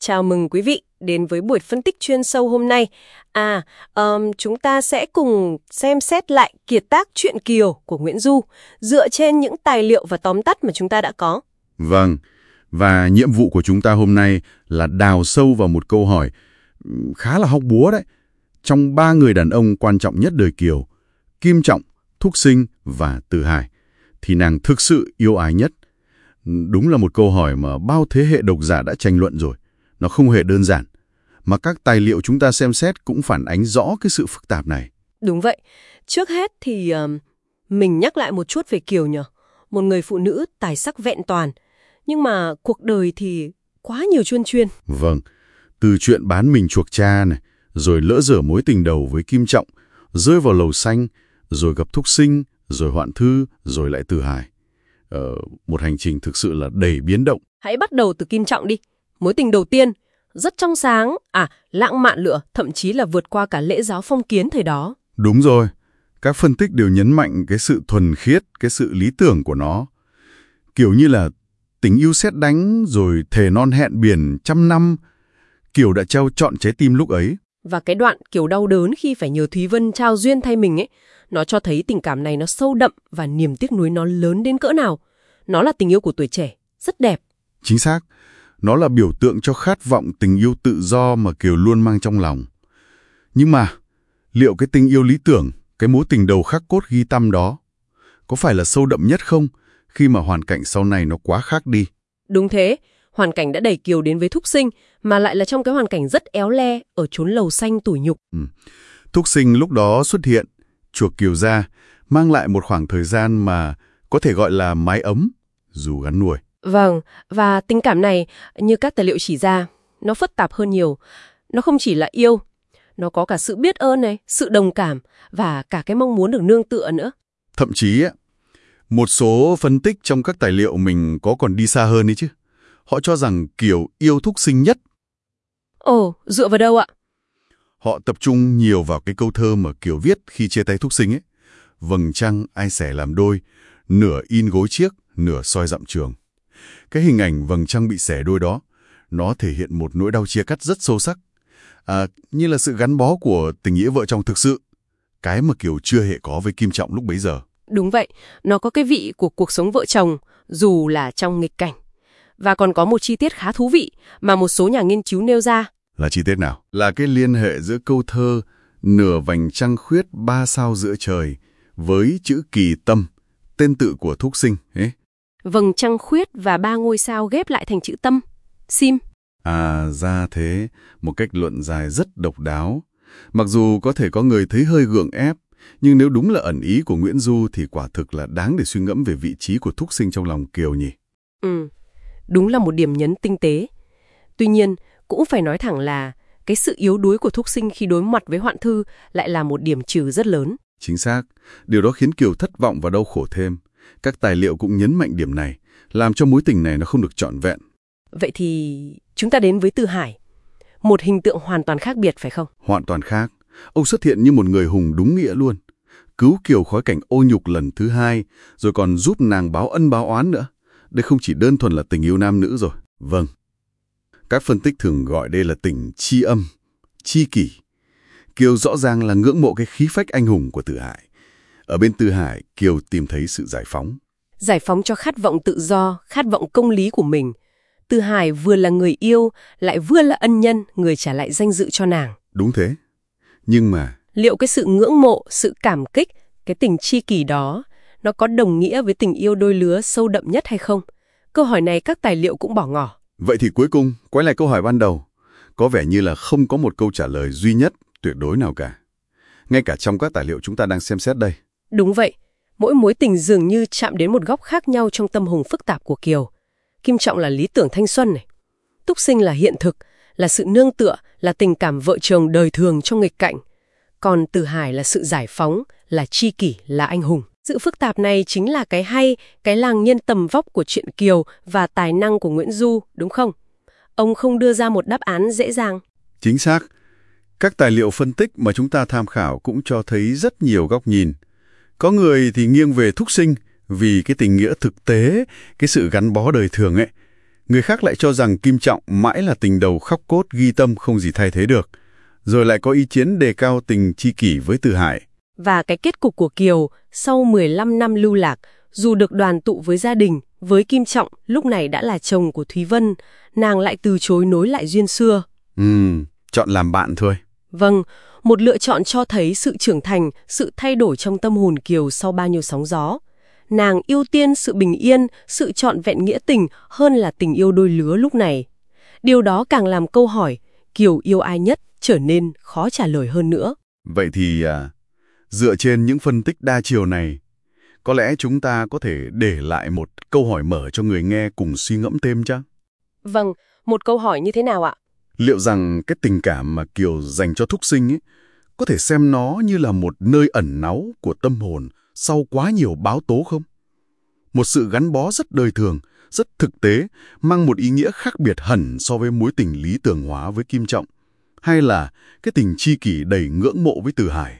Chào mừng quý vị đến với buổi phân tích chuyên sâu hôm nay. Chúng ta sẽ cùng xem xét lại kiệt tác Truyện Kiều của Nguyễn Du dựa trên những tài liệu và tóm tắt mà chúng ta đã có. Vâng, và nhiệm vụ của chúng ta hôm nay là đào sâu vào một câu hỏi khá là hóc búa đấy. Trong 3 người đàn ông quan trọng nhất đời Kiều, Kim Trọng, Thúc Sinh và Từ Hải, thì nàng thực sự yêu ai nhất? Đúng là một câu hỏi mà bao thế hệ độc giả đã tranh luận rồi. Nó không hề đơn giản, mà các tài liệu chúng ta xem xét cũng phản ánh rõ cái sự phức tạp này. Đúng vậy. Trước hết thì mình nhắc lại một chút về Kiều nhỉ. Một người phụ nữ tài sắc vẹn toàn, nhưng mà cuộc đời thì quá nhiều chuyên chuyên. Vâng, từ chuyện bán mình chuộc cha này, rồi lỡ dở mối tình đầu với Kim Trọng, rơi vào lầu xanh, rồi gặp Thúc Sinh, rồi Hoạn Thư, rồi lại Từ Hải. Một hành trình thực sự là đầy biến động. Hãy bắt đầu từ Kim Trọng đi. Mối tình đầu tiên, rất trong sáng, lãng mạn lựa, thậm chí là vượt qua cả lễ giáo phong kiến thời đó. Đúng rồi, các phân tích đều nhấn mạnh cái sự thuần khiết, cái sự lý tưởng của nó. Kiểu như là tình yêu sét đánh, rồi thề non hẹn biển trăm năm. Kiều đã trao trọn trái tim lúc ấy. Và cái đoạn Kiều đau đớn khi phải nhờ Thúy Vân trao duyên thay mình ấy, nó cho thấy tình cảm này nó sâu đậm và niềm tiếc nuối nó lớn đến cỡ nào. Nó là tình yêu của tuổi trẻ, rất đẹp. Chính xác. Nó là biểu tượng cho khát vọng tình yêu tự do mà Kiều luôn mang trong lòng. Nhưng mà, liệu cái tình yêu lý tưởng, cái mối tình đầu khắc cốt ghi tâm đó, có phải là sâu đậm nhất không, khi mà hoàn cảnh sau này nó quá khác đi? Đúng thế, hoàn cảnh đã đẩy Kiều đến với Thúc Sinh, mà lại là trong cái hoàn cảnh rất éo le, ở chốn lầu xanh tủi nhục. Thúc Sinh lúc đó xuất hiện, chuộc Kiều ra, mang lại một khoảng thời gian mà có thể gọi là mái ấm, dù gắn nuôi. Vâng, và tình cảm này, như các tài liệu chỉ ra, nó phức tạp hơn nhiều. Nó không chỉ là yêu, nó có cả sự biết ơn này, sự đồng cảm, và cả cái mong muốn được nương tựa nữa. Thậm chí, một số phân tích trong các tài liệu mình có còn đi xa hơn đấy chứ. Họ cho rằng Kiều yêu Thúc Sinh nhất. Ồ, dựa vào đâu ạ? Họ tập trung nhiều vào cái câu thơ mà Kiều viết khi chia tay Thúc Sinh ấy. Vầng trăng ai xẻ làm đôi, nửa in gối chiếc, nửa soi dặm trường. Cái hình ảnh vầng trăng bị xẻ đôi đó, nó thể hiện một nỗi đau chia cắt rất sâu sắc. Như là sự gắn bó của tình nghĩa vợ chồng thực sự. Cái mà Kiều chưa hề có với Kim Trọng lúc bấy giờ. Đúng vậy, nó có cái vị của cuộc sống vợ chồng, dù là trong nghịch cảnh. Và còn có một chi tiết khá thú vị mà một số nhà nghiên cứu nêu ra. Là chi tiết nào? Là cái liên hệ giữa câu thơ nửa vành trăng khuyết 3 sao giữa trời với chữ Kỳ Tâm, tên tự của Thúc Sinh ấy. Vầng trăng khuyết và 3 ngôi sao ghép lại thành chữ Tâm, Sim. Ra thế, một cách luận giải rất độc đáo. Mặc dù có thể có người thấy hơi gượng ép, nhưng nếu đúng là ẩn ý của Nguyễn Du thì quả thực là đáng để suy ngẫm về vị trí của Thúc Sinh trong lòng Kiều nhỉ. Đúng là một điểm nhấn tinh tế. Tuy nhiên, cũng phải nói thẳng là cái sự yếu đuối của Thúc Sinh khi đối mặt với Hoạn Thư lại là một điểm trừ rất lớn. Chính xác, điều đó khiến Kiều thất vọng và đau khổ thêm. Các tài liệu cũng nhấn mạnh điểm này, làm cho mối tình này nó không được trọn vẹn. Vậy thì chúng ta đến với Từ Hải. Một hình tượng hoàn toàn khác biệt phải không? Hoàn toàn khác. Ông xuất hiện như một người hùng đúng nghĩa luôn. Cứu Kiều khỏi cảnh ô nhục lần thứ 2, rồi còn giúp nàng báo ân báo oán nữa. Đây không chỉ đơn thuần là tình yêu nam nữ rồi. Vâng. Các phân tích thường gọi đây là tình tri âm, tri kỷ. Kiều rõ ràng là ngưỡng mộ cái khí phách anh hùng của Từ Hải. Ở bên Từ Hải, Kiều tìm thấy sự giải phóng. Giải phóng cho khát vọng tự do, khát vọng công lý của mình. Từ Hải vừa là người yêu, lại vừa là ân nhân, người trả lại danh dự cho nàng. Đúng thế. Nhưng mà... liệu cái sự ngưỡng mộ, sự cảm kích, cái tình tri kỷ đó, nó có đồng nghĩa với tình yêu đôi lứa sâu đậm nhất hay không? Câu hỏi này các tài liệu cũng bỏ ngỏ. Vậy thì cuối cùng, quay lại câu hỏi ban đầu. Có vẻ như là không có một câu trả lời duy nhất, tuyệt đối nào cả. Ngay cả trong các tài liệu chúng ta đang xem xét đây. Đúng vậy. Mỗi mối tình dường như chạm đến một góc khác nhau trong tâm hồn phức tạp của Kiều. Kim Trọng là lý tưởng thanh xuân này. Thúc Sinh là hiện thực, là sự nương tựa, là tình cảm vợ chồng đời thường trong nghịch cảnh. Còn Từ Hải là sự giải phóng, là tri kỷ, là anh hùng. Sự phức tạp này chính là cái hay, cái làng nhân tầm vóc của truyện Kiều và tài năng của Nguyễn Du, đúng không? Ông không đưa ra một đáp án dễ dàng. Chính xác. Các tài liệu phân tích mà chúng ta tham khảo cũng cho thấy rất nhiều góc nhìn. Có người thì nghiêng về Thúc Sinh vì cái tình nghĩa thực tế, cái sự gắn bó đời thường ấy. Người khác lại cho rằng Kim Trọng mãi là tình đầu khóc cốt ghi tâm không gì thay thế được. Rồi lại có ý kiến đề cao tình tri kỷ với Từ Hải. Và cái kết cục của Kiều sau 15 năm lưu lạc, dù được đoàn tụ với gia đình, với Kim Trọng lúc này đã là chồng của Thúy Vân, nàng lại từ chối nối lại duyên xưa. Chọn làm bạn thôi. Vâng, một lựa chọn cho thấy sự trưởng thành, sự thay đổi trong tâm hồn Kiều sau bao nhiêu sóng gió. Nàng ưu tiên sự bình yên, sự trọn vẹn nghĩa tình hơn là tình yêu đôi lứa lúc này. Điều đó càng làm câu hỏi Kiều yêu ai nhất trở nên khó trả lời hơn nữa. Vậy thì dựa trên những phân tích đa chiều này, có lẽ chúng ta có thể để lại một câu hỏi mở cho người nghe cùng suy ngẫm thêm chăng? Vâng, một câu hỏi như thế nào ạ? Liệu rằng cái tình cảm mà Kiều dành cho Thúc Sinh ấy, có thể xem nó như là một nơi ẩn náu của tâm hồn sau quá nhiều báo tố không? Một sự gắn bó rất đời thường, rất thực tế, mang một ý nghĩa khác biệt hẳn so với mối tình lý tưởng hóa với Kim Trọng, hay là cái tình tri kỷ đầy ngưỡng mộ với Từ Hải?